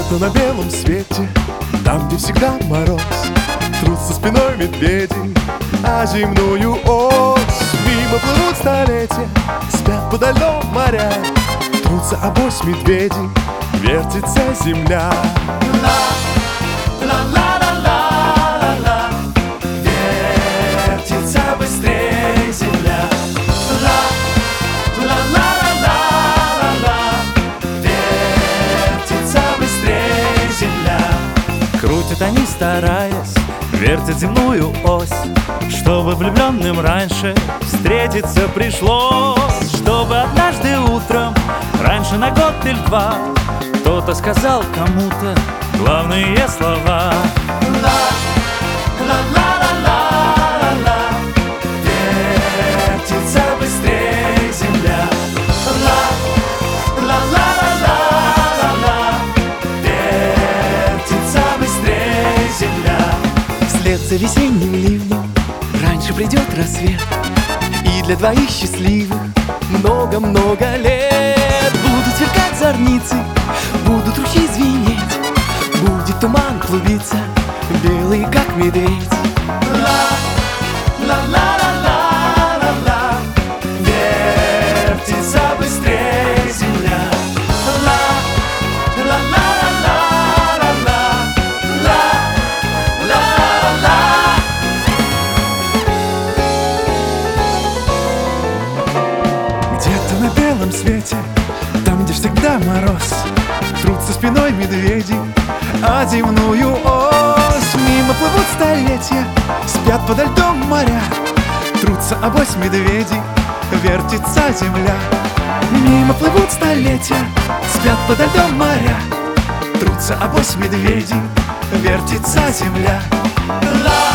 Где-то на белом свете, там, где всегда мороз, трутся спиной медведи, а земную ось. Мимо плывут столетия, спят подо льдом моря, трутся обось медведи, вертится земля. Ла-ла-ла-ла-ла-ла, вертится быстрее земля. Ла-ла-ла-ла-ла-ла, вертится быстрее земля. Крутят они, стараясь, вертят земную ось, чтобы влюбленным раньше встретиться пришлось. Чтобы однажды утром, раньше на год или два, кто-то сказал кому-то главные слова. Ла-ла-ла-ла-ла-ла, вертится быстрее земля. Ла-ла-ла-ла-ла-ла, вертится быстрее земля. Вслед за весенним ливнем раньше придет рассвет, и для двоих счастливых много-много лет. Будут сверкать зорницы, будут ручьи звенеть, будет туман клубиться, белый как медведь. Ла-ла-ла-ла-ла-ла, вертится быстрее земля. Ла-ла-ла-ла-ла-ла, ла-ла-ла-ла. Где-то на белом свете, там, где всегда мороз, трутся спиной медведи, а земную ось. Мимо плывут столетия, спят подо льдом моря, трутся обось медведи, вертится земля. Мимо плывут столетия, спят подо льдом моря, трутся обось медведи, вертится земля. Ла